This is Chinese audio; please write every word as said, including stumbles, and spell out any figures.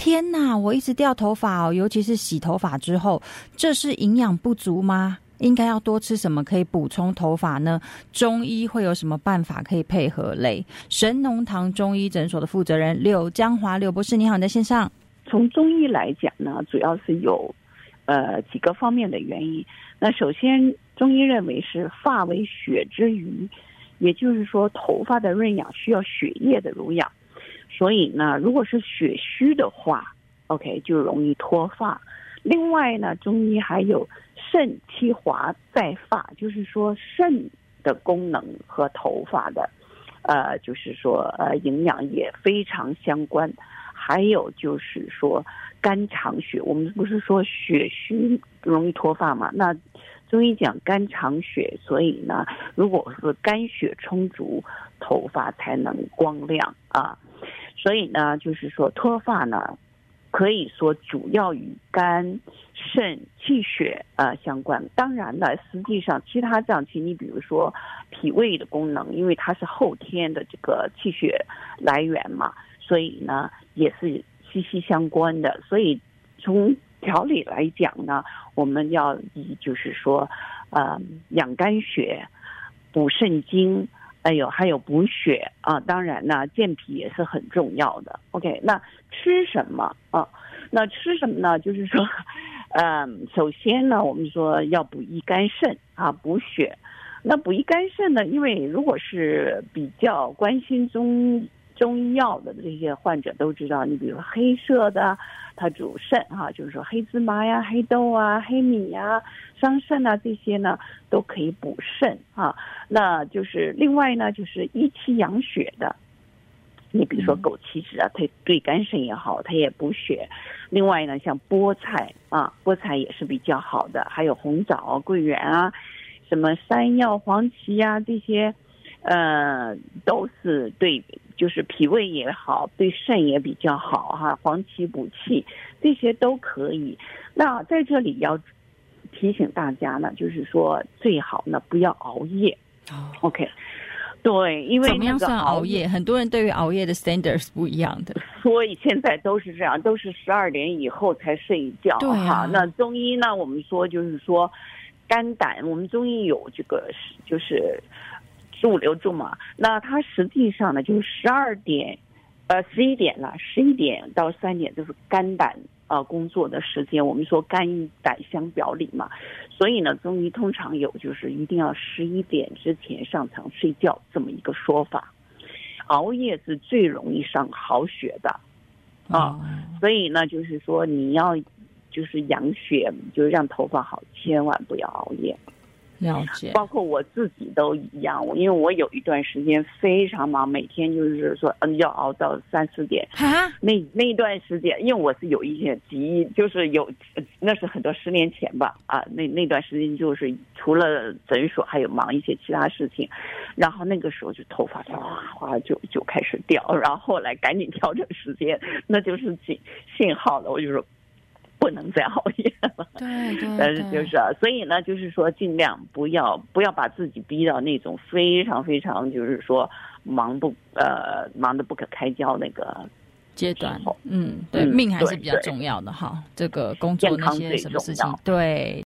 天哪，我一直掉头发哦，尤其是洗头发之后，这是营养不足吗？应该要多吃什么可以补充头发呢？中医会有什么办法可以配合嘞？神农堂中医诊所的负责人柳江华柳博士，你好，你在线上。 从中医来讲呢，主要是有呃几个方面的原因。那首先，中医认为是发为血之余，也就是说头发的润养需要血液的濡养，所以呢，如果是血虚的话 ，OK 就容易脱发。另外呢，中医还有肾气华在发，就是说肾的功能和头发的，呃，就是说呃营养也非常相关。还有就是说肝藏血，我们不是说血虚容易脱发嘛？那中医讲肝藏血，所以呢，如果是肝血充足，头发才能光亮啊。所以呢，就是说脱发呢，可以说主要与肝、肾、气血呃相关。当然了，实际上其他脏器，你比如说脾胃的功能，因为它是后天的这个气血来源嘛，所以呢也是息息相关的。所以从调理来讲呢，我们要以就是说呃养肝血、补肾精，哎呦还有补血啊，当然呢健脾也是很重要的。 OK， 那吃什么啊？那吃什么呢？就是说嗯，首先呢我们说要补益肝肾啊，补血。那补益肝肾呢，因为如果是比较关心中中医药的这些患者都知道，你比如说黑色的它主肾哈、啊，就是说黑芝麻呀、黑豆啊、黑米呀、桑葚啊，这些呢都可以补肾啊。那就是另外呢，就是益气养血的，你比如说枸杞子啊，它对肝肾也好，它也补血。另外呢，像菠菜啊，菠菜也是比较好的，还有红枣、桂圆啊，什么山药、黄芪啊，这些呃都是对，就是脾胃也好，对肾也比较好哈。黄芪补气，这些都可以。那在这里要提醒大家呢，就是说最好呢不要熬夜。哦、OK。对，因为怎么样算熬夜？很多人对于熬夜的 standard 是不一样的， 所以现在都是这样，都是十二点以后才睡觉。 对啊， 那中医呢，我们说就是说肝胆，我们中医有这个就是十五六柱嘛，那它实际上呢就是十二点，呃十一点了，十一点到三点就是肝胆啊、呃、工作的时间。我们说肝与胆相表里嘛。所以呢，中医通常有就是一定要十一点之前上床睡觉这么一个说法。熬夜是最容易伤好血的啊，哦、所以呢，就是说你要就是养血，就是让头发好，千万不要熬夜。 了解， 包括我自己都一样，因为我有一段时间非常忙，每天就是说嗯要熬到三四点。那那一段时间，因为我是有一些急，就是有那是很多十年前吧啊，那那段时间就是除了诊所还有忙一些其他事情，然后那个时候就头发哗哗就就开始掉，然后后来赶紧调整时间，那就是信信号了，我就说不能再熬夜了。 对对， 但是就是啊，所以呢，就是说尽量不要不要把自己逼到那种非常非常就是说忙不呃忙得不可开交那个阶段。嗯，对，嗯、命还是比较重要的哈。这个工作那些什么事情，对。